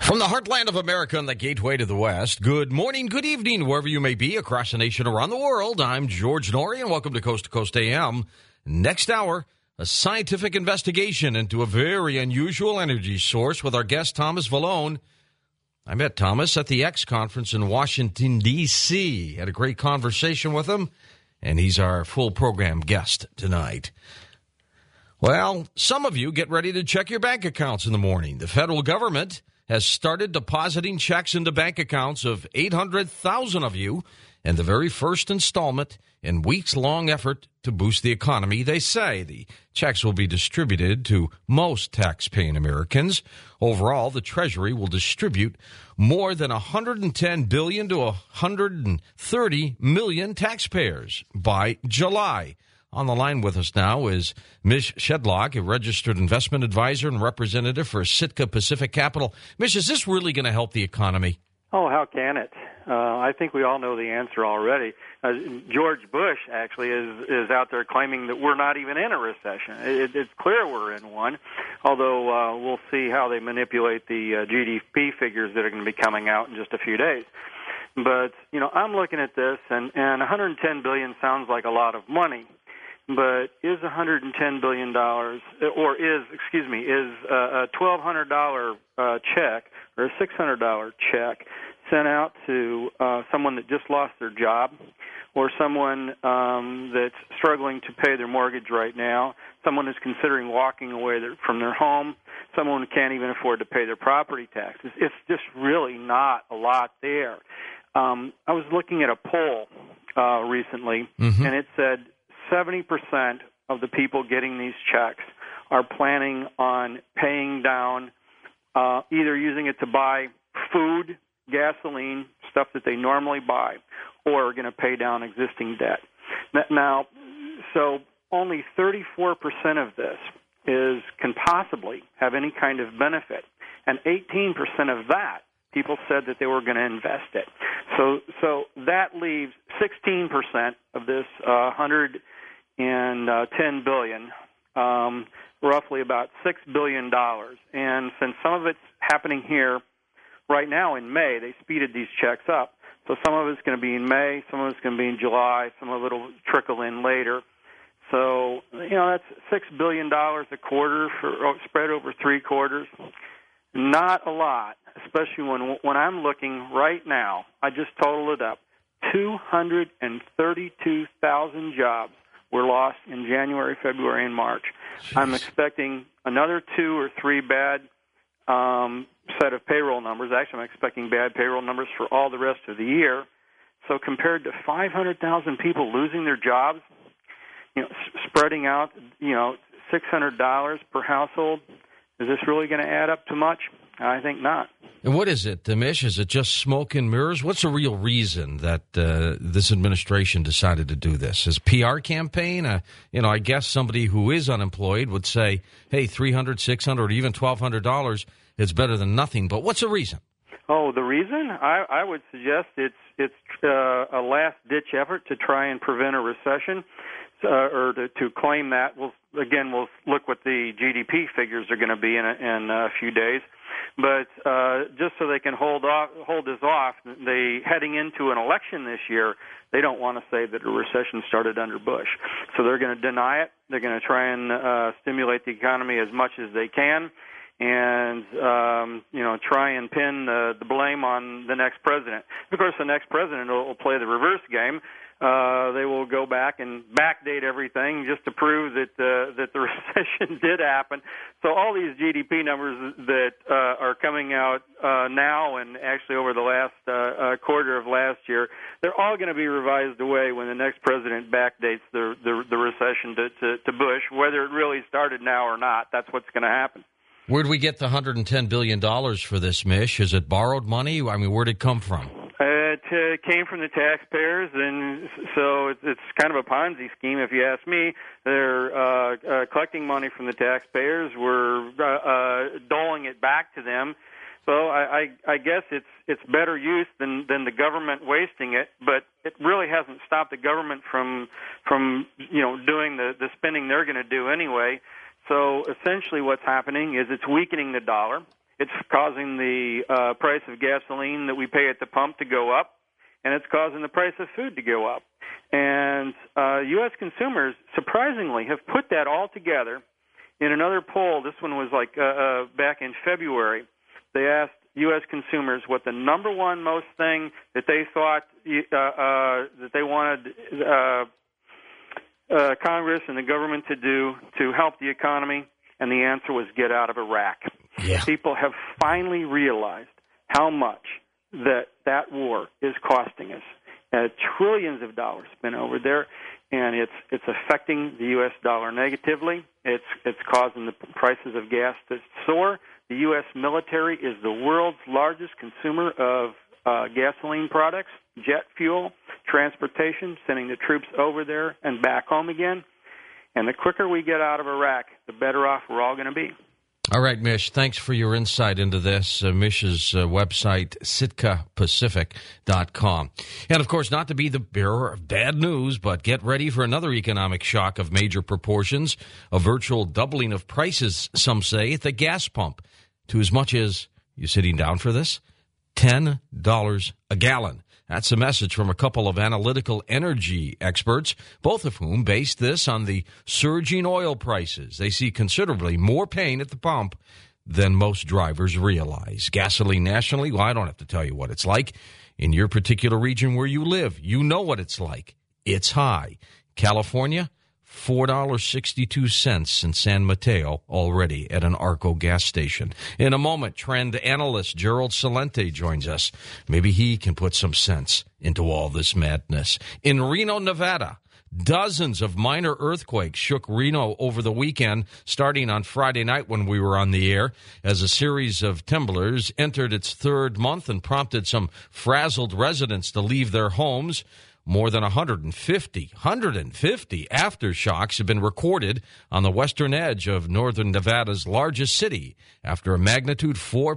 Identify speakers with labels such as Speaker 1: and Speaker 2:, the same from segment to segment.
Speaker 1: From the heartland of America and the gateway to the West, good morning, good evening, wherever you may be across the nation, around the world. I'm George Norrie, and welcome to Coast AM. Next hour, a scientific investigation into a very unusual energy source with our guest, Thomas Vallone. I met Thomas at the X conference in Washington, D.C. Had a great conversation with him, and he's our full program guest tonight. Well, some of you get ready to check your bank accounts in the morning. The federal government has started depositing checks into bank accounts of 800,000 of you in the very first installment in weeks-long effort to boost the economy. They say the checks will be distributed to most tax-paying Americans. Overall, the Treasury will distribute more than $110 billion to 130 million taxpayers by July. On the line with us now is Mish Shedlock, a registered investment advisor and representative for Sitka Pacific Capital. Mish, is this really going to help the economy?
Speaker 2: Oh, how can it? I think we all know the answer already. George Bush actually is out there claiming that we're not even in a recession. It's clear we're in one, although we'll see how they manipulate the GDP figures that are going to be coming out in just a few days. But, you know, I'm looking at this, and $110 billion sounds like a lot of money. But is $110 billion, is a $1,200 check or a $600 check sent out to someone that just lost their job, or someone that's struggling to pay their mortgage right now, someone who's considering walking away from their home, someone who can't even afford to pay their property taxes? It's just really not a lot there. I was looking at a poll recently, and it said 70% of the people getting these checks are planning on paying down, either using it to buy food, gasoline, stuff that they normally buy, or are going to pay down existing debt. Now, so only 34% of this can possibly have any kind of benefit, and 18% of that people said that they were going to invest it. So that leaves 16% of this $110 billion, roughly about $6 billion. And since some of it's happening here right now in May, they speeded these checks up. So some of it's going to be in May, some of it's going to be in July, some of it will trickle in later. So, you know, that's $6 billion a quarter spread over 3 quarters. Not a lot, especially when I'm looking right now. I just totaled it up. 232,000 jobs were lost in January, February, and March. Jeez. I'm expecting another 2 or 3 bad set of payroll numbers. Actually, I'm expecting bad payroll numbers for all the rest of the year. So compared to 500,000 people losing their jobs, you know, spreading out, you know, $600 per household, is this really going to add up to much? I think not.
Speaker 1: And what is it, Mish? Is it just smoke and mirrors? What's the real reason that this administration decided to do this? Is PR campaign? I guess somebody who is unemployed would say, hey, $300, $600, even $1,200 is better than nothing. But what's the reason?
Speaker 2: Oh, the reason? I would suggest it's a last-ditch effort to try and prevent a recession, or to claim that. We'll look what the GDP figures are going to be in a few days. But just so they can hold this off, they heading into an election this year, they don't want to say that a recession started under Bush. So they're going to deny it. They're going to try and stimulate the economy as much as they can, and try and pin the blame on the next president. Of course, the next president will play the reverse game. They will go back and backdate everything just to prove that the recession did happen. So all these GDP numbers that are coming out now and actually over the last quarter of last year, they're all going to be revised away when the next president backdates the recession to Bush. Whether it really started now or not, that's what's going to happen.
Speaker 1: Where'd we get the $110 billion for this, Mish? Is it borrowed money? I mean, where'd it come from?
Speaker 2: It came from the taxpayers, and so it's kind of a Ponzi scheme, if you ask me. They're collecting money from the taxpayers. We're doling it back to them. So I guess it's better use than the government wasting it, but it really hasn't stopped the government from doing the spending they're going to do anyway. So essentially what's happening is it's weakening the dollar. It's causing the price of gasoline that we pay at the pump to go up, and it's causing the price of food to go up. And U.S. consumers, surprisingly, have put that all together in another poll. This one was like back in February. They asked U.S. consumers what the number one most thing that they thought that they wanted Congress and the government to do to help the economy, and the answer was get out of Iraq.
Speaker 1: Yeah.
Speaker 2: People have finally realized how much that war is costing us. Trillions of dollars spent over there, and it's affecting the U.S. dollar negatively. It's causing the prices of gas to soar. The U.S. military is the world's largest consumer of gasoline products, jet fuel, transportation, sending the troops over there and back home again. And the quicker we get out of Iraq, the better off we're all going to be.
Speaker 1: All right, Mish, thanks for your insight into this. Mish's website, sitkapacific.com. And, of course, not to be the bearer of bad news, but get ready for another economic shock of major proportions, a virtual doubling of prices, some say, at the gas pump, to as much as, you sitting down for this, $10 a gallon. That's a message from a couple of analytical energy experts, both of whom based this on the surging oil prices. They see considerably more pain at the pump than most drivers realize. Gasoline nationally, well, I don't have to tell you what it's like. In your particular region where you live, you know what it's like. It's high. California, $4.62 in San Mateo already at an Arco gas station. In a moment, trend analyst Gerald Celente joins us. Maybe he can put some sense into all this madness. In Reno, Nevada, dozens of minor earthquakes shook Reno over the weekend, starting on Friday night when we were on the air, as a series of tremblers entered its third month and prompted some frazzled residents to leave their homes. More than 150 aftershocks have been recorded on the western edge of northern Nevada's largest city after a magnitude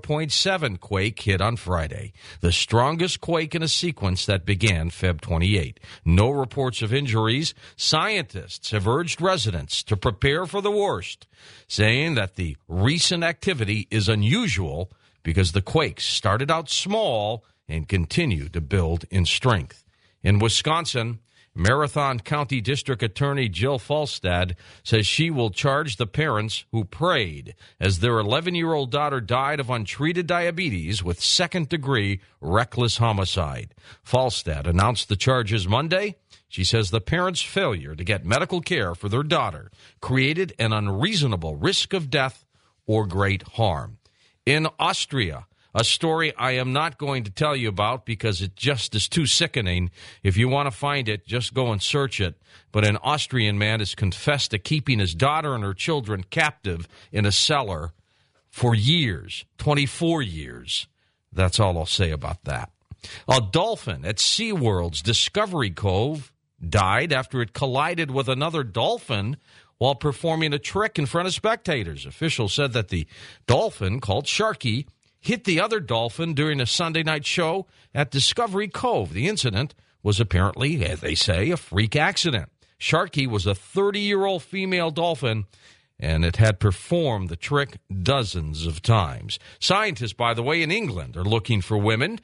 Speaker 1: 4.7 quake hit on Friday, the strongest quake in a sequence that began Feb 28. No reports of injuries. Scientists have urged residents to prepare for the worst, saying that the recent activity is unusual because the quakes started out small and continue to build in strength. In Wisconsin, Marathon County District Attorney Jill Falstad says she will charge the parents who prayed as their 11-year-old daughter died of untreated diabetes with second-degree reckless homicide. Falstad announced the charges Monday. She says the parents' failure to get medical care for their daughter created an unreasonable risk of death or great harm. In Austria, a story I am not going to tell you about because it just is too sickening. If you want to find it, just go and search it. But an Austrian man has confessed to keeping his daughter and her children captive in a cellar for years, 24 years. That's all I'll say about that. A dolphin at SeaWorld's Discovery Cove died after it collided with another dolphin while performing a trick in front of spectators. Officials said that the dolphin, called Sharky, hit the other dolphin during a Sunday night show at Discovery Cove. The incident was apparently, as they say, a freak accident. Sharky was a 30-year-old female dolphin, and it had performed the trick dozens of times. Scientists, by the way, in England are looking for women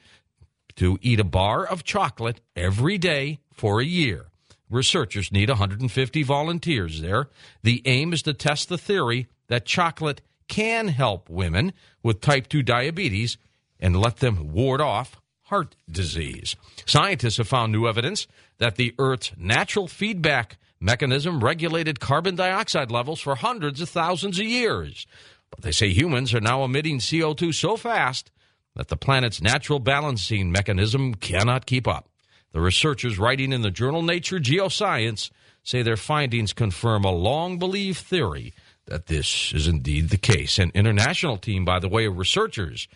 Speaker 1: to eat a bar of chocolate every day for a year. Researchers need 150 volunteers there. The aim is to test the theory that chocolate can help women with type 2 diabetes and let them ward off heart disease. Scientists have found new evidence that the Earth's natural feedback mechanism regulated carbon dioxide levels for hundreds of thousands of years. But they say humans are now emitting CO2 so fast that the planet's natural balancing mechanism cannot keep up. The researchers writing in the journal Nature Geoscience say their findings confirm a long-believed theory that this is indeed the case. An international team, by the way, of researchers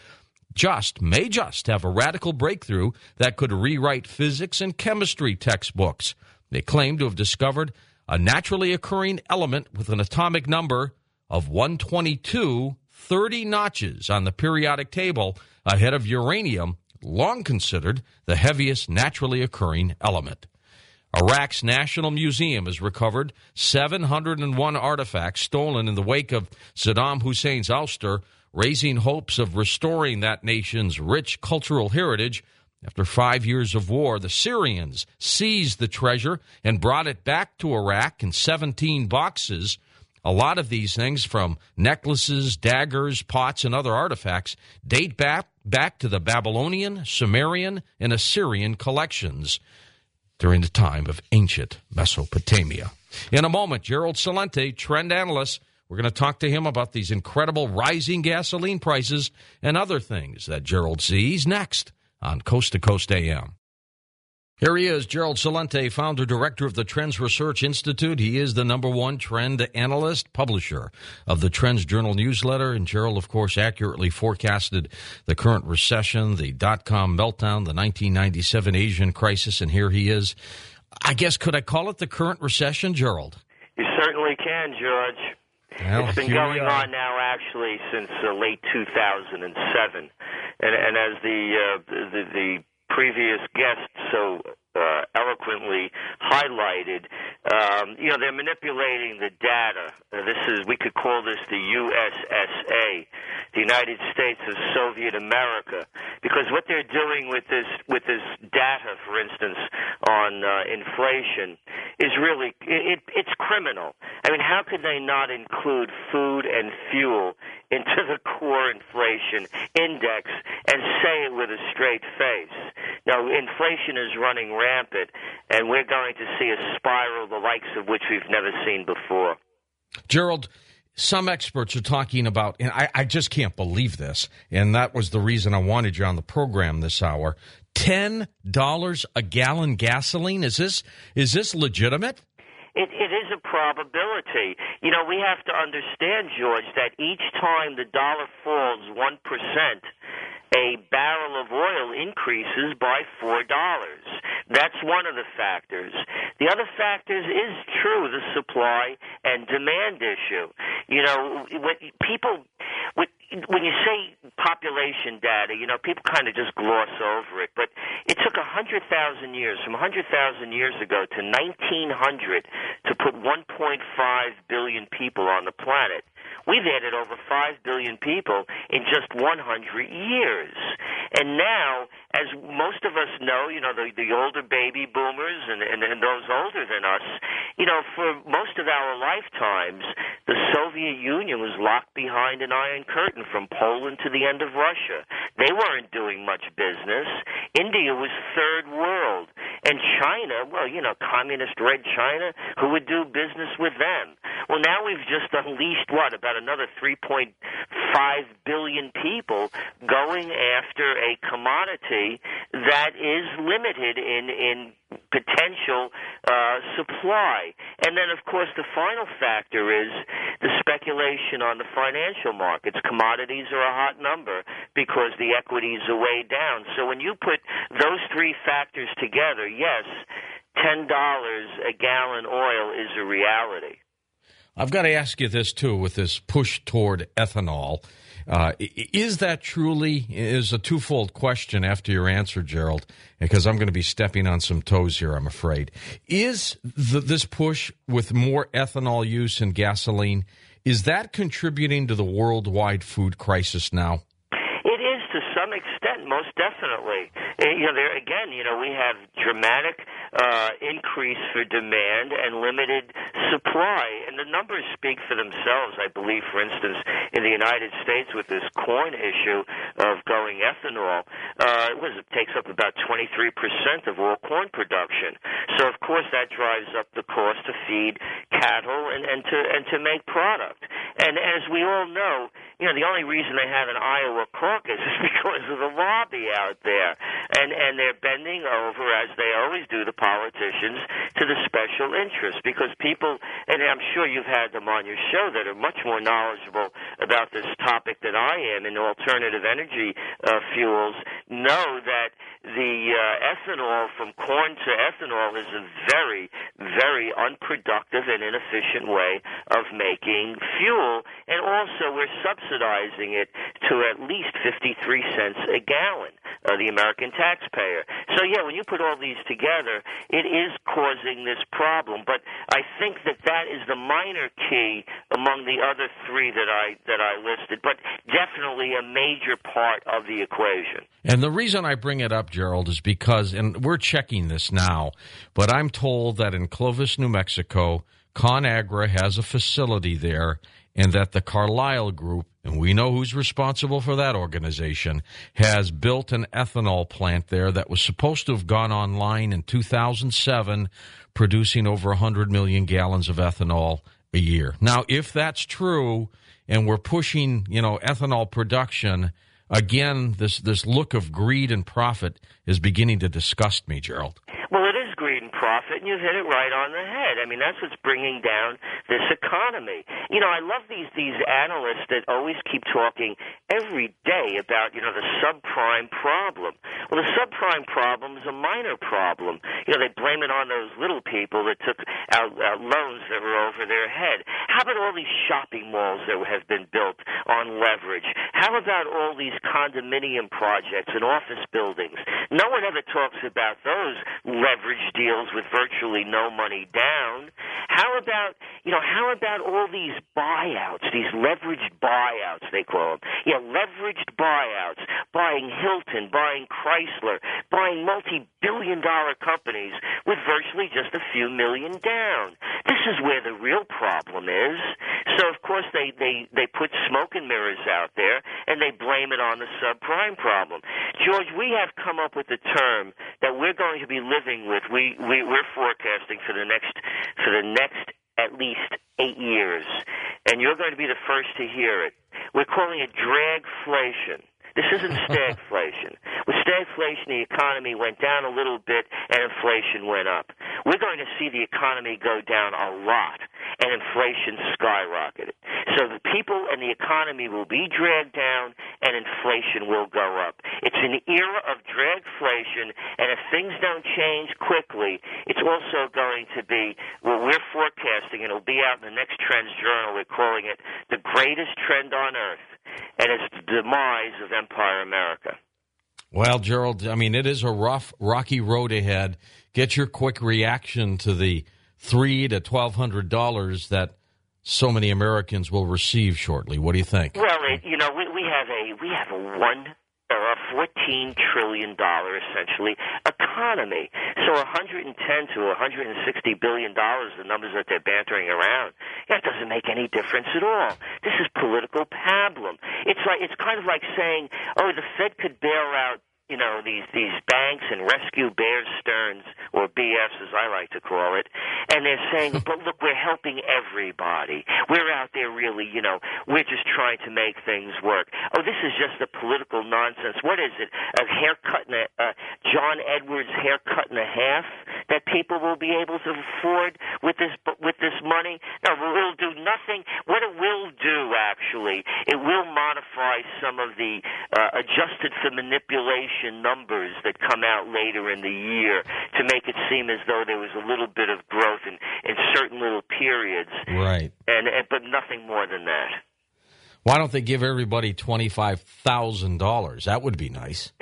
Speaker 1: may just have a radical breakthrough that could rewrite physics and chemistry textbooks. They claim to have discovered a naturally occurring element with an atomic number of 122, 30 notches on the periodic table ahead of uranium, long considered the heaviest naturally occurring element. Iraq's National Museum has recovered 701 artifacts stolen in the wake of Saddam Hussein's ouster, raising hopes of restoring that nation's rich cultural heritage. After 5 years of war, the Syrians seized the treasure and brought it back to Iraq in 17 boxes. A lot of these things, from necklaces, daggers, pots, and other artifacts, date back to the Babylonian, Sumerian, and Assyrian collections during the time of ancient Mesopotamia. In a moment, Gerald Celente, trend analyst, we're going to talk to him about these incredible rising gasoline prices and other things that Gerald sees next on Coast to Coast AM. Here he is, Gerald Celente, founder, director of the Trends Research Institute. He is the #1 trend analyst, publisher of the Trends Journal newsletter. And Gerald, of course, accurately forecasted the current recession, the dot-com meltdown, the 1997 Asian crisis, and here he is. I guess, could I call it the current recession, Gerald?
Speaker 3: You certainly can, George.
Speaker 1: Well,
Speaker 3: it's been going on now, actually, since late 2007. And as the previous guest so eloquently highlighted, they're manipulating the data. We could call this the USSA, the United States of Soviet America, because what they're doing with this data, for instance, on inflation, is really it's criminal. I mean, how could they not include food and fuel into the core inflation index and say it with a straight face? Now, inflation is running rampant, and we're going to see a spiral the likes of which we've never seen before.
Speaker 1: Gerald, some experts are talking about, and I just can't believe this, and that was the reason I wanted you on the program this hour, $10 a gallon gasoline. Is this legitimate?
Speaker 3: It is a probability. You know, we have to understand, George, that each time the dollar falls 1%, a barrel of oil increases by $4. That's one of the factors. The other factors is true, the supply and demand issue. You know, when you say population data, you know, people kind of just gloss over it. But it took 100,000 years, from 100,000 years ago to 1900, to put 1.5 billion people on the planet. We've added over 5 billion people in just 100 years. And now, as most of us know, you know, the older baby boomers and those older than us, you know, for most of our lifetimes, the Soviet Union was locked behind an iron curtain from Poland to the end of Russia. They weren't doing much business. India was third world. And China, well, you know, communist red China, who would do business with them? Well, now we've just unleashed, about another 3.5 billion people going after a commodity that is limited in potential supply. And then, of course, the final factor is the speculation on the financial markets. Commodities are a hot number because the equities are way down. So when you put those three factors together, yes, $10 a gallon oil is a reality.
Speaker 1: I've got to ask you this, too, with this push toward ethanol. Is that truly is a twofold question after your answer, Gerald, because I'm going to be stepping on some toes here, I'm afraid. Is this push with more ethanol use in gasoline, is that contributing to the worldwide food crisis now?
Speaker 3: It is to some extent, most definitely. You know, we have dramatic increase for demand and limited supply, and the numbers speak for themselves. I believe, for instance, in the United States with this corn issue of going ethanol, it takes up about 23% of all corn production. So, of course, that drives up the cost to feed cattle and to make product. And as we all know, you know, the only reason they have an Iowa caucus is because of the lobby out there. And they're bending over, as they always do, the politicians, to the special interests. Because people, and I'm sure you've had them on your show, that are much more knowledgeable about this topic than I am in alternative energy fuels, know that the ethanol from corn to ethanol is a very, very unproductive and inefficient way of making fuel. And also we're subsidizing it to at least 53 cents a gallon, the American taxpayer. So, yeah, when you put all these together, it is causing this problem. But I think that is the minor key among the other three that I listed, but definitely a major part of the equation.
Speaker 1: And the reason I bring it up, Gerald, is because, and we're checking this now, but I'm told that in Clovis, New Mexico, ConAgra has a facility there, and that the Carlyle Group, and we know who's responsible for that organization, has built an ethanol plant there that was supposed to have gone online in 2007, producing over 100 million gallons of ethanol a year. Now, if that's true, and we're pushing, ethanol production, again, this look of greed and profit is beginning to disgust me, Gerald.
Speaker 3: Well, it is greed and profit, and you've hit it right on the head. I mean, that's what's bringing down this economy. I love these analysts that always keep talking every day about, the subprime problem. Well, the subprime problem is a minor problem. They blame it on those little people that took out loans that were over their head. How about all these shopping malls that have been built on leverage? How about all these condominium projects and office buildings? No one ever talks about those leverage deals with virtually no money down. How about all these buyouts, these leveraged buyouts, they call them? Yeah, leveraged buyouts, buying Hilton, buying Chrysler, buying multi-billion-dollar companies with virtually just a few million down. This is where the real problem is. So, of course, they put smoke and mirrors out there, and they blame it on the subprime problem. George, we have come up with a term that we're going to be living with. We're forecasting for the next at least 8 years, and you're going to be the first to hear it. We're calling it dragflation. This isn't stagflation. With stagflation, the economy went down a little bit and inflation went up. We're going to see the economy go down a lot and inflation skyrocketed. So the people and the economy will be dragged down and inflation will go up. It's an era of dragflation, and if things don't change quickly, it's also going to be what we're forecasting, and it'll be out in the next Trends Journal. We're calling it the greatest trend on earth, and it's the demise of Empire America.
Speaker 1: Well, Gerald, I mean, it is a rough, rocky road ahead. Get your quick reaction to the $300 to $1,200 that so many Americans will receive shortly. What do you think?
Speaker 3: Well, we have a $14 trillion essentially economy. So 110 to $160 billion, the numbers that they're bantering around, that doesn't make any difference at all. This is political pablum. It's kind of like saying, the Fed could bail out these banks and rescue Bear Stearns, or BS as I like to call it, and they're saying, but look, we're helping everybody. We're out there really, we're just trying to make things work. Oh, this is just a political nonsense. What is it? A haircut John Edwards haircut and a half that people will be able to afford with this money? No, it will do nothing. What it will do, actually, it will modify some of the adjusted for manipulation numbers that come out later in the year to make it seem as though there was a little bit of growth in certain little periods.
Speaker 1: Right.
Speaker 3: But nothing more than that.
Speaker 1: Why don't they give everybody $25,000? That would be nice.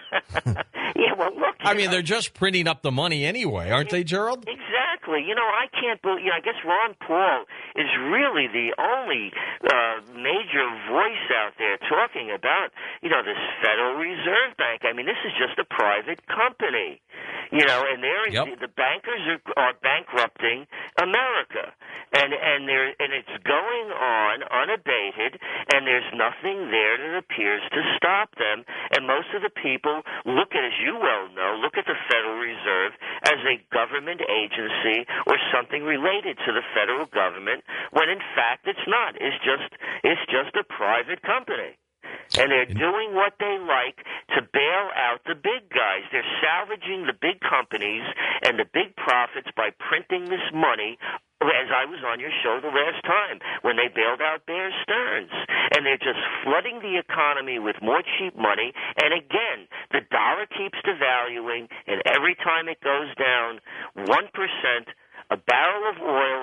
Speaker 3: Yeah, well, look.
Speaker 1: I mean, they're just printing up the money anyway, aren't they, Gerald?
Speaker 3: Exactly. I can't believe. I guess Ron Paul is really the only major voice out there talking about, this Federal Reserve Bank. I mean, this is just a private company, and the bankers are bankrupting America, and it's going on unabated, and there's nothing there that appears to stop them. And most of the people look at, as you well know, look at the Federal Reserve as a government agency or something related to the federal government, when in fact it's not. It's just a private company. And they're doing what they like to bail out the big guys. They're salvaging the big companies and the big profits by printing this money, as I was on your show the last time when they bailed out Bear Stearns. And they're just flooding the economy with more cheap money. And again, the dollar keeps devaluing, and every time it goes down 1%, a barrel of oil and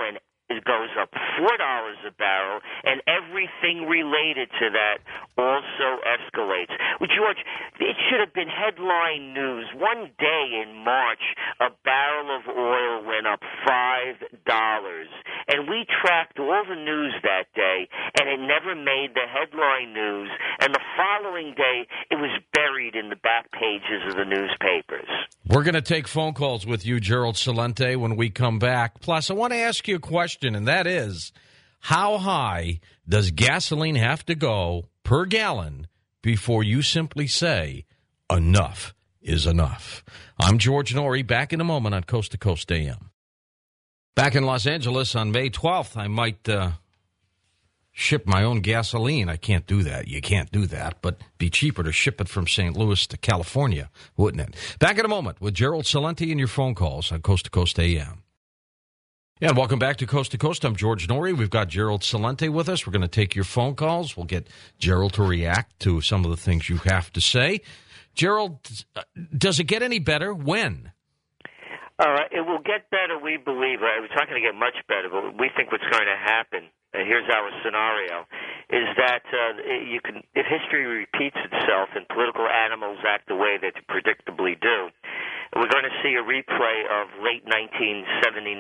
Speaker 3: it goes up $4 a barrel, and everything related to that also escalates. Well, George, it should have been headline news. One day in March, a barrel of oil went up $5, and we tracked all the news that day, and it never made the headline news, and the following day, it was buried in the back pages of the newspapers.
Speaker 1: We're going to take phone calls with you, Gerald Celente, when we come back. Plus, I want to ask you a question, and that is, how high does gasoline have to go per gallon before you simply say, enough is enough? I'm George Norrie, back in a moment on Coast to Coast AM. Back in Los Angeles on May 12th, I might ship my own gasoline. I can't do that. You can't do that, but it'd be cheaper to ship it from St. Louis to California, wouldn't it? Back in a moment with Gerald Celente and your phone calls on Coast to Coast AM. Yeah, and welcome back to Coast. I'm George Norrie. We've got Gerald Celente with us. We're going to take your phone calls. We'll get Gerald to react to some of the things you have to say. Gerald, does it get any better? When?
Speaker 3: It will get better, we believe. It's not going to get much better, but we think what's going to happen, here's our scenario, is that if history repeats itself and political animals act the way they predictably do, we're going to see a replay of late 1979,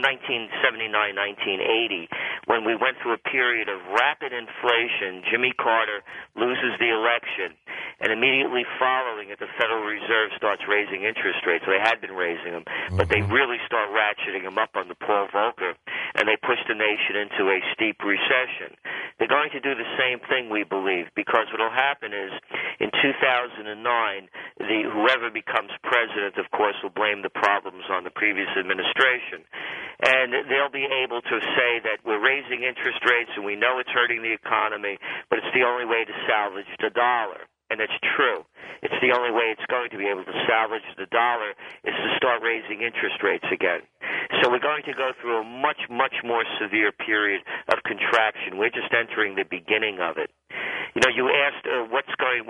Speaker 3: 1980, when we went through a period of rapid inflation. Jimmy Carter loses the election, and immediately following it, the Federal Reserve starts raising interest rates. They had been raising them, but they really start ratcheting them up under Paul Volcker, and they push the nation into a steep recession. They're going to do the same thing, we believe, because what will happen is in 2009, whoever becomes president, of course, will blame the problems on the previous administration. And they'll be able to say that we're raising interest rates and we know it's hurting the economy, but it's the only way to salvage the dollar. And it's true. It's the only way it's going to be able to salvage the dollar is to start raising interest rates again. So we're going to go through a much, much more severe period of contraction. We're just entering the beginning of it. You know, you asked what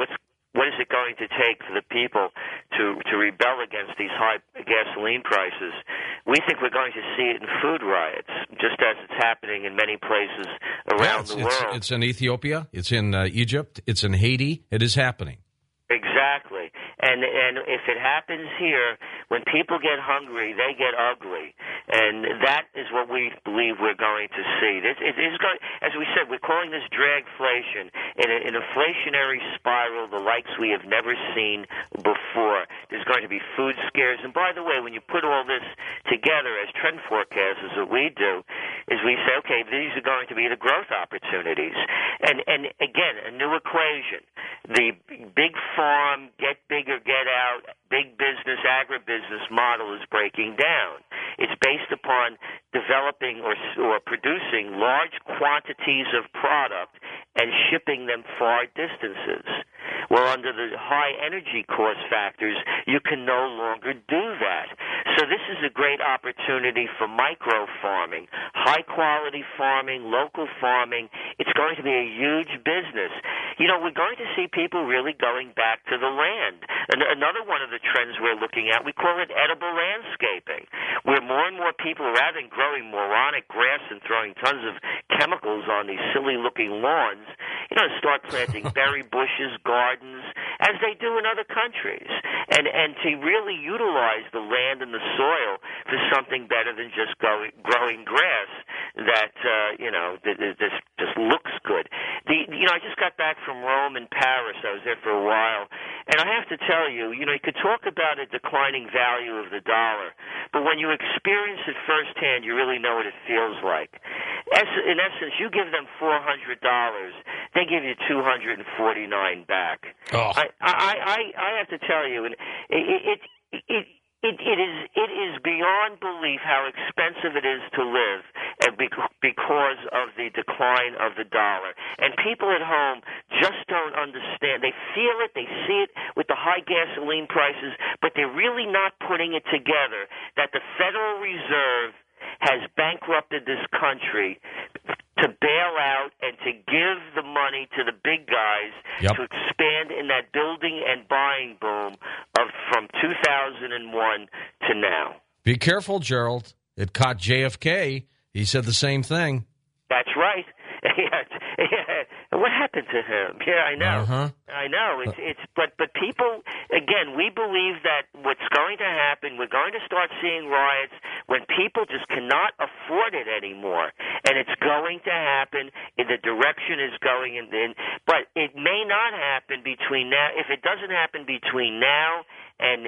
Speaker 3: is it going to take for the people to rebel against these high gasoline prices? We think we're going to see it in food riots, just as it's happening in many places around the world.
Speaker 1: It's in Ethiopia. It's in Egypt. It's in Haiti. It is happening.
Speaker 3: Exactly. And if it happens here, when people get hungry, they get ugly. And that is what we believe we're going to see. It is going, as we said, we're calling this dragflation, an inflationary spiral, the likes we have never seen before. There's going to be food scares. And by the way, when you put all this together as trend forecasters, what we do is we say, okay, these are going to be the growth opportunities. And again, a new equation. The big farm, get bigger, get out, big business, agribusiness model is breaking down. It's based upon developing or producing large quantities of product and shipping them far distances. Well, under the high energy cost factors, you can no longer do that. So this is a great opportunity for micro farming, high-quality farming, local farming. It's going to be a huge business. You know, we're going to see people really going back to the land. And another one of the trends we're looking at, we call it edible landscaping, where more and more people, rather than growing moronic grass and throwing tons of chemicals on these silly-looking lawns, you know, start planting berry bushes, gardens, as they do in other countries, and to really utilize the land and the soil for something better than just growing grass that just looks good. I just got back from Rome and Paris. I was there for a while, and I have to tell you, you could talk about a declining value of the dollar, but when you experience it firsthand, you really know what it feels like. In essence, you give them $400, they give you $249 back.
Speaker 1: Oh.
Speaker 3: I have to tell you, and it is beyond belief how expensive it is to live because of the decline of the dollar. And people at home just don't understand. They feel it, they see it with the high gasoline prices, but they're really not putting it together that the Federal Reserve has bankrupted this country to bail out and to give the money to the big guys to expand in that building and buying boom from 2001 to now.
Speaker 1: Be careful, Gerald. It caught JFK He said the same thing.
Speaker 3: That's right. What happened to him? Yeah, I know. I know. But people, again, we believe that what's going to happen, we're going to start seeing riots when people just cannot afford it anymore. And it's going to happen in the direction it's going in. But it may not happen between now. If it doesn't happen between now and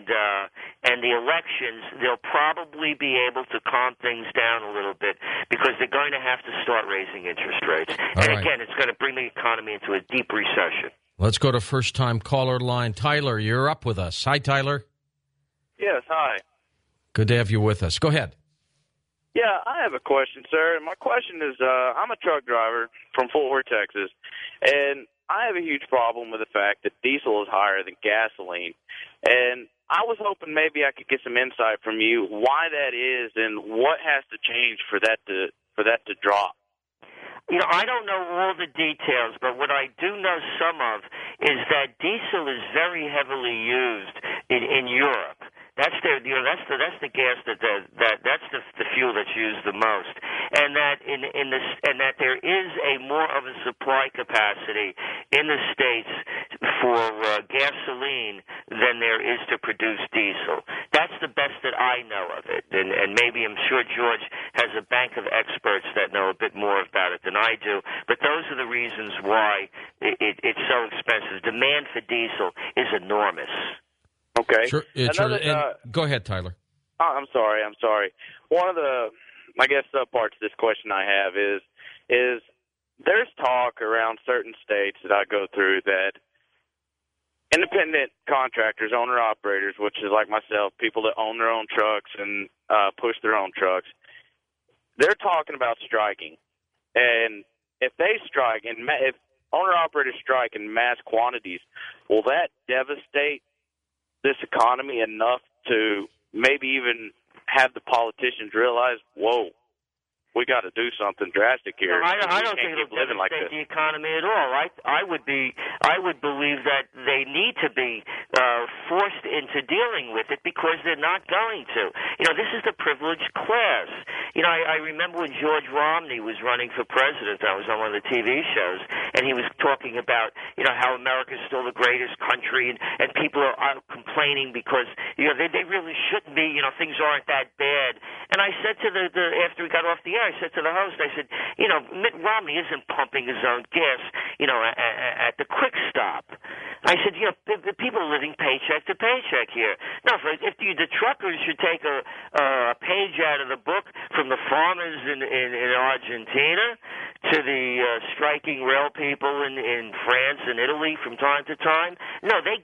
Speaker 3: the elections, they'll probably be able to calm things down a little bit because they're going to have to start raising interest rates. Again, it's going to bring the economy into a deep recession.
Speaker 1: Let's go to first-time caller line. Tyler, you're up with us. Hi, Tyler.
Speaker 4: Yes, hi.
Speaker 1: Good to have you with us. Go ahead.
Speaker 4: Yeah, I have a question, sir. My question is, I'm a truck driver from Fort Worth, Texas, and I have a huge problem with the fact that diesel is higher than gasoline. And I was hoping maybe I could get some insight from you why that is and what has to change for that to drop.
Speaker 3: I don't know all the details, but what I do know some of is that diesel is very heavily used in Europe. That's their, that's the gas that's the fuel that's used the most, and that and that there is a more of a supply capacity in the States for gasoline than there is to produce diesel. That's the best that I know of it, and maybe I'm sure George has a bank of experts that know a bit more about it than I do. But those are the reasons why it's so expensive. Demand for diesel is enormous.
Speaker 4: Okay.
Speaker 1: Sure. Go ahead, Tyler.
Speaker 4: I'm sorry. One of the, I guess, subparts of this question I have is there's talk around certain states that I go through that independent contractors, owner-operators, which is like myself, people that own their own trucks and push their own trucks, they're talking about striking. And if they strike, and if owner-operators strike in mass quantities, will that devastate this economy enough to maybe even have the politicians realize, whoa, we got to do something drastic here.
Speaker 3: No, I don't think it'll devastate the economy at all. I would believe that they need to be forced into dealing with it because they're not going to. This is the privileged class. I remember when George Romney was running for president. I was on one of the TV shows, and he was talking about how America's still the greatest country, and people are complaining because they really shouldn't be. Things aren't that bad. And I said to the after we got off the air, I said to the host, I said, Mitt Romney isn't pumping his own gas, at the quick stop. I said, the people are living paycheck to paycheck here. No, if the truckers should take a page out of the book from the farmers in Argentina to the striking rail people in France and Italy from time to time. No, they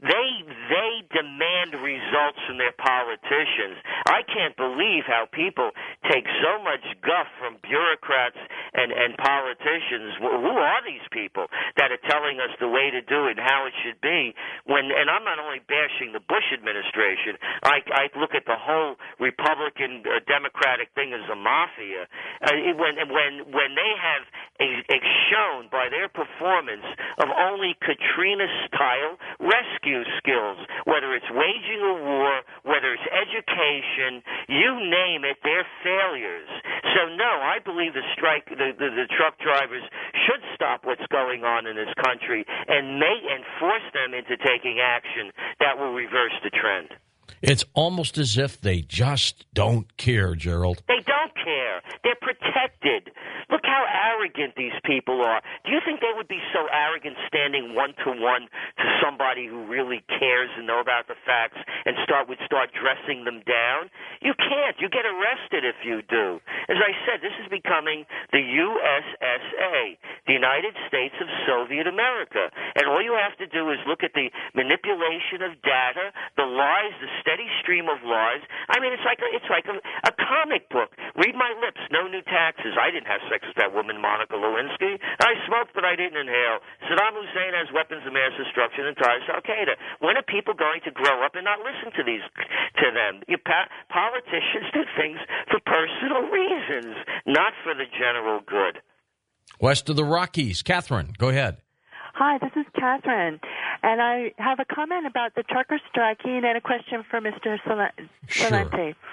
Speaker 3: demand results from their politicians. I can't believe how people take so much guff from bureaucrats and politicians. Who are these people that are telling us the way to do it and how it should be? And I'm not only bashing the Bush administration. I look at the whole Republican Democratic thing as a mafia. When they have shown by their performance of only Katrina-style rescue skills, whether it's waging a war, whether it's education, you name it, they're failures. So no, I believe the truck drivers should stop what's going on in this country and force them into taking action that will reverse the trend.
Speaker 1: It's almost as if they just don't care, Gerald.
Speaker 3: They don't care. They're protected. Look how arrogant these people are. Do you think they would be so arrogant standing one-to-one to somebody who really cares and know about the facts and would start dressing them down? You can't. You get arrested if you do. As I said, this is becoming the USSA, the United States of Soviet America. And all you have to do is look at the manipulation of data, the lies, the steady stream of lies. I mean, it's like a comic book. Read my lips, no new taxes. I didn't have sex with that woman, Monica Lewinsky. I smoked, but I didn't inhale. Saddam Hussein has weapons of mass destruction and ties to Al-Qaeda. When are people going to grow up and not listen to them? Politicians do things for personal reasons, not for the general good.
Speaker 1: West of the Rockies. Catherine, go ahead.
Speaker 5: Hi, this is Catherine, and I have a comment about the truckers striking and a question for Mr. Celente.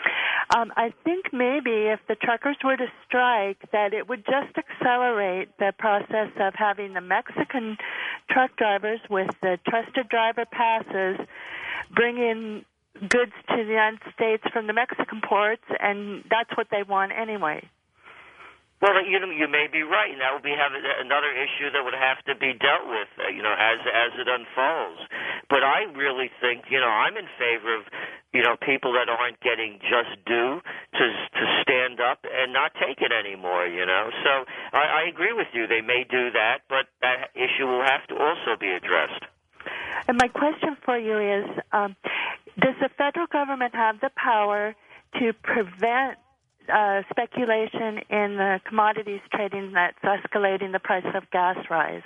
Speaker 5: I think maybe if the truckers were to strike, that it would just accelerate the process of having the Mexican truck drivers with the trusted driver passes bring in goods to the United States from the Mexican ports, and that's what they want anyway.
Speaker 3: Well, you may be right, and that would be another issue that would have to be dealt with, as it unfolds. But I really think, I'm in favor of, people that aren't getting just due to stand up and not take it anymore, So I agree with you. They may do that, but that issue will have to also be addressed.
Speaker 5: And my question for you is, does the federal government have the power to prevent speculation in the commodities trading that's escalating the price of gas rise?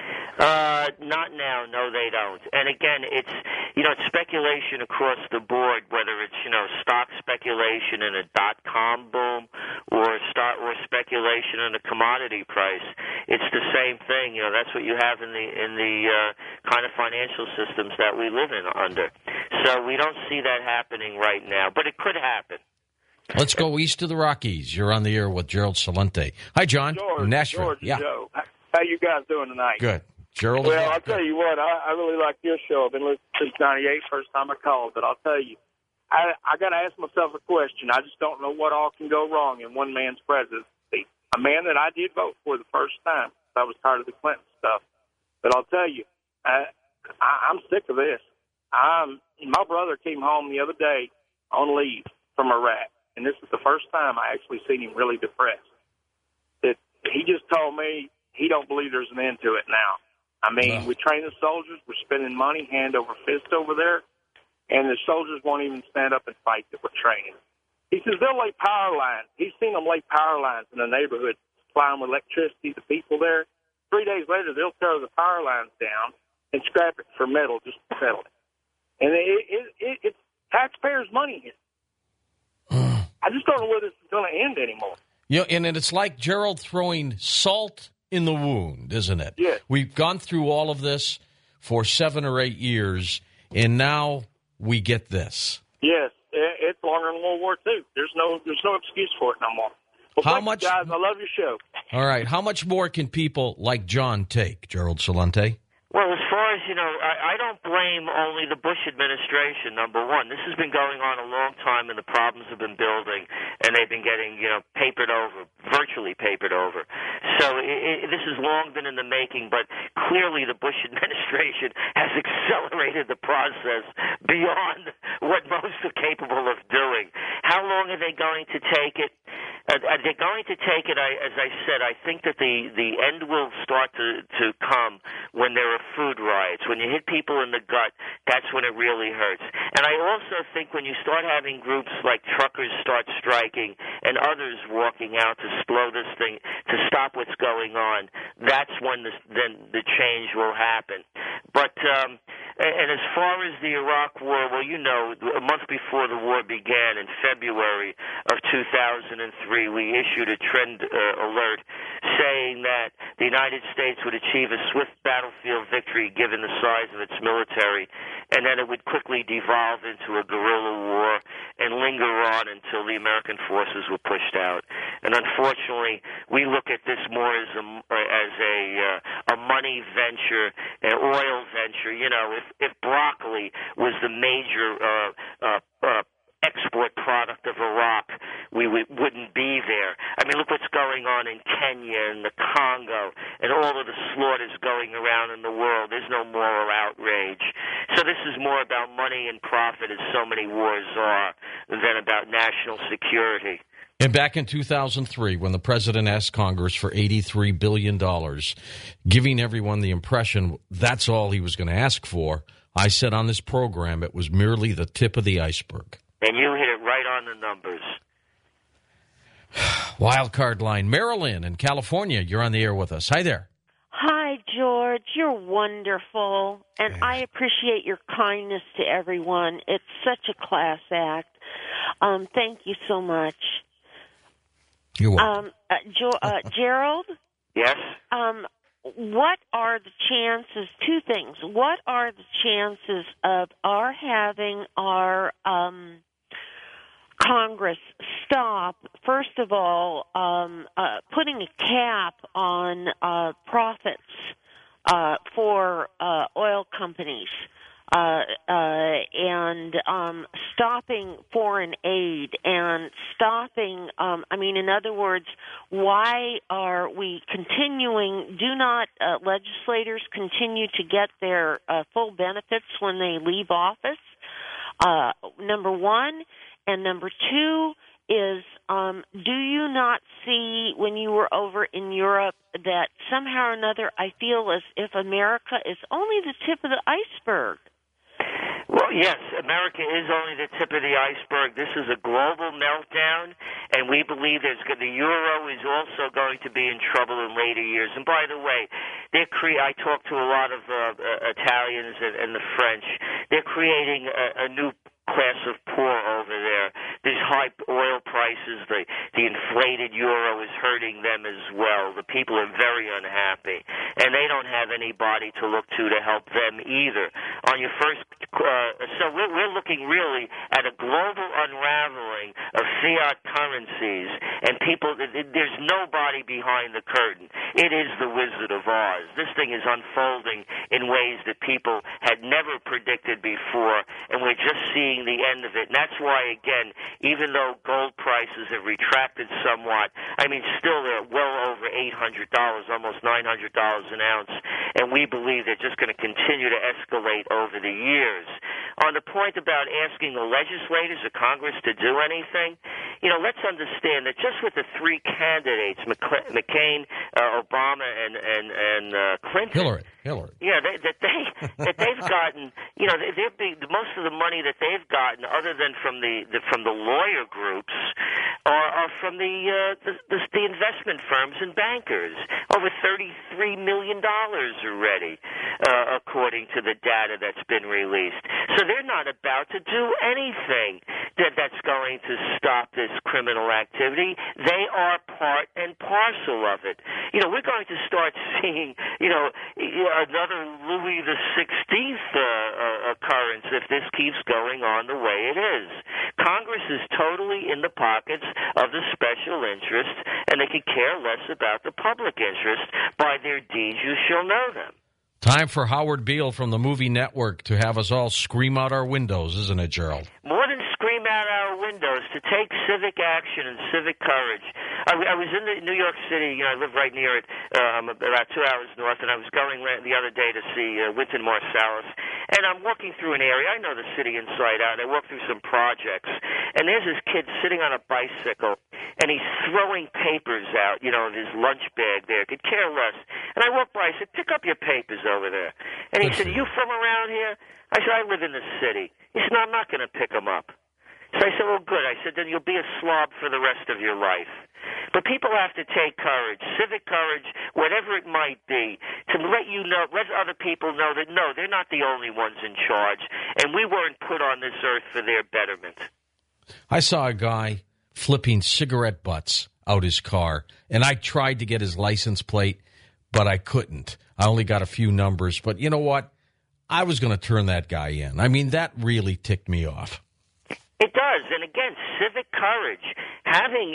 Speaker 3: Not now. No, they don't. And again, it's speculation across the board, whether it's stock speculation in a .com boom or speculation in a commodity price. It's the same thing. That's what you have in the kind of financial systems that we live in under. So we don't see that happening right now, but it could happen.
Speaker 1: Let's go east of the Rockies. You're on the air with Gerald Celente. Hi, John.
Speaker 6: George,
Speaker 1: Nashville.
Speaker 6: George, Joe. How you guys doing tonight?
Speaker 1: Good. Gerald.
Speaker 6: Well, I'll tell you what. I really like your show. I've been listening since '98, first time I called. But I'll tell you, I got to ask myself a question. I just don't know what all can go wrong in one man's presidency. A man that I did vote for the first time. I was tired of the Clinton stuff. But I'll tell you, I'm sick of this. My brother came home the other day on leave from Iraq. And this is the first time I actually seen him really depressed. That he just told me he don't believe there's an end to it now. I mean, we train the soldiers. We're spending money hand over fist over there, and the soldiers won't even stand up and fight that we're training. He says they'll lay power lines. He's seen them lay power lines in the neighborhood, supply them with electricity to people there. 3 days later, they'll tear the power lines down and scrap it for metal just to settle it. And it's taxpayers' money here. I just don't know where this is going to end anymore.
Speaker 1: And it's like Gerald throwing salt in the wound, isn't it?
Speaker 6: Yes.
Speaker 1: We've gone through all of this for 7 or 8 years, and now we get this.
Speaker 6: Yes, it's longer than World War II. There's no excuse for it no more. Well,
Speaker 1: how
Speaker 6: thank
Speaker 1: much,
Speaker 6: you guys? I love your show.
Speaker 1: All right. How much more can people like John take, Gerald Celente?
Speaker 3: Well, as far as, I don't blame only the Bush administration, number one. This has been going on a long time, and the problems have been building, and they've been getting, papered over, virtually papered over. So this has long been in the making, but clearly the Bush administration has accelerated the process beyond what most are capable of doing. How long are they going to take it? They're going to take it, as I said. I think that the end will start to come when there are food riots. When you hit people in the gut, that's when it really hurts. And I also think when you start having groups like truckers start striking and others walking out to slow this thing, to stop what's going on, that's when the change will happen. But and as far as the Iraq war, well, a month before the war began in February of 2003, we issued a trend alert saying that the United States would achieve a swift battlefield victory given the size of its military, and then it would quickly devolve into a guerrilla war and linger on until the American forces were pushed out. And unfortunately, we look at this more as a money venture, an oil venture. If broccoli was the major export product of Iraq, we wouldn't be there. I mean, look what's going on in Kenya and the Congo and all of the slaughters going around in the world. There's no moral outrage. So this is more about money and profit, as so many wars are, than about national security.
Speaker 1: And back in 2003, when the president asked Congress for $83 billion, giving everyone the impression that's all he was going to ask for, I said on this program it was merely the tip of the iceberg.
Speaker 3: And you hit it right on the numbers.
Speaker 1: Wild card line. Marilyn in California, you're on the air with us. Hi there.
Speaker 7: Hi, George. You're wonderful, and I appreciate your kindness to everyone. It's such a class act. Thank you so much.
Speaker 1: You're welcome.
Speaker 7: Gerald?
Speaker 3: Yes?
Speaker 7: What are the chances, two things, what are the chances of our having our Congress stop, first of all, putting a cap on profits for oil companies. And stopping foreign aid and stopping, in other words, why are we continuing, do not legislators continue to get their full benefits when they leave office? Number one. And number two is, do you not see when you were over in Europe that somehow or another I feel as if America is only the tip of the iceberg?
Speaker 3: Well, yes, America is only the tip of the iceberg. This is a global meltdown, and we believe the euro is also going to be in trouble in later years. And by the way, I talked to a lot of Italians and the French. They're creating a new class of poor over there. These high oil prices, the inflated euro is hurting them as well. The people are very unhappy, and they don't have anybody to look to help them either. On your first, so we're looking really at a global unraveling of fiat currencies, and people. There's nobody behind the curtain. It is the Wizard of Oz. This thing is unfolding in ways that people had never predicted before, and we're just seeing the end of it. And that's why, again, even though gold prices have retracted somewhat, still they're well over $800, almost $900 an ounce, and we believe they're just going to continue to escalate over the years. On the point about asking the legislators or Congress to do anything, let's understand that just with the three candidates, McCain, Obama, and Clinton,
Speaker 1: Hillary.
Speaker 3: Yeah, that they've gotten, most of the money that they've gotten, other than from the lawyer groups, are from the investment firms and bankers. Over $33 million already, according to the data that's been released. So they're not about to do anything that's going to stop this criminal activity. They are part and parcel of it. We're going to start seeing, another Louis the 16th occurrence if this keeps going on the way it is. Congress is totally in the pockets of the special interests, and they could care less about the public interest. By their deeds you shall know them.
Speaker 1: Time for Howard Beale from the Movie Network to have us all scream out our windows, isn't it, Gerald?
Speaker 3: More than scream out our windows, to take civic action and civic courage. I was in New York City. I live right near it. I'm about 2 hours north, and I was going the other day to see Wynton Marsalis. And I'm walking through an area. I know the city inside out. I walk through some projects, and there's this kid sitting on a bicycle, and he's throwing papers out, in his lunch bag there. Could care less. And I walked by. I said, "Pick up your papers over there." And he said, "Are you from around here?" I said, "I live in the city." He said, "No, I'm not going to pick them up." So I said, "Well, good." I said, "Then you'll be a slob for the rest of your life." But people have to take courage, civic courage, whatever it might be, to let other people know that, no, they're not the only ones in charge, and we weren't put on this earth for their betterment.
Speaker 1: I saw a guy flipping cigarette butts out his car, and I tried to get his license plate, but I couldn't. I only got a few numbers, but you know what? I was going to turn that guy in. That really ticked me off.
Speaker 3: It does, and again, civic courage, having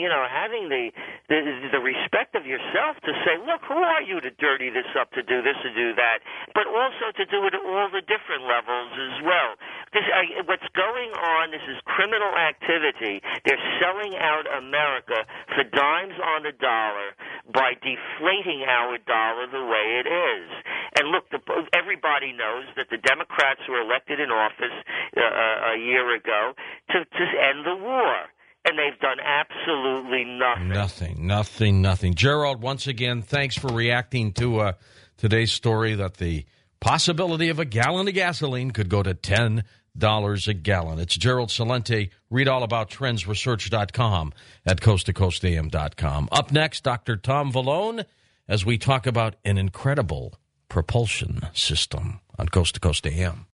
Speaker 3: the respect of yourself to say, look, who are you to dirty this up, to do this, to do that, but also to do it at all the different levels as well. What's going on, this is criminal activity. They're selling out America for dimes on the dollar by deflating our dollar the way it is. And look, everybody knows that the Democrats were elected in office a year ago to end the war. And they've done absolutely nothing.
Speaker 1: Nothing. Gerald, once again, thanks for reacting to today's story that the possibility of a gallon of gasoline could go to $10 a gallon. It's Gerald Celente. Read all about trendsresearch.com at coasttocoastam.com. Up next, Dr. Tom Vallone, as we talk about an incredible propulsion system on Coast to Coast AM.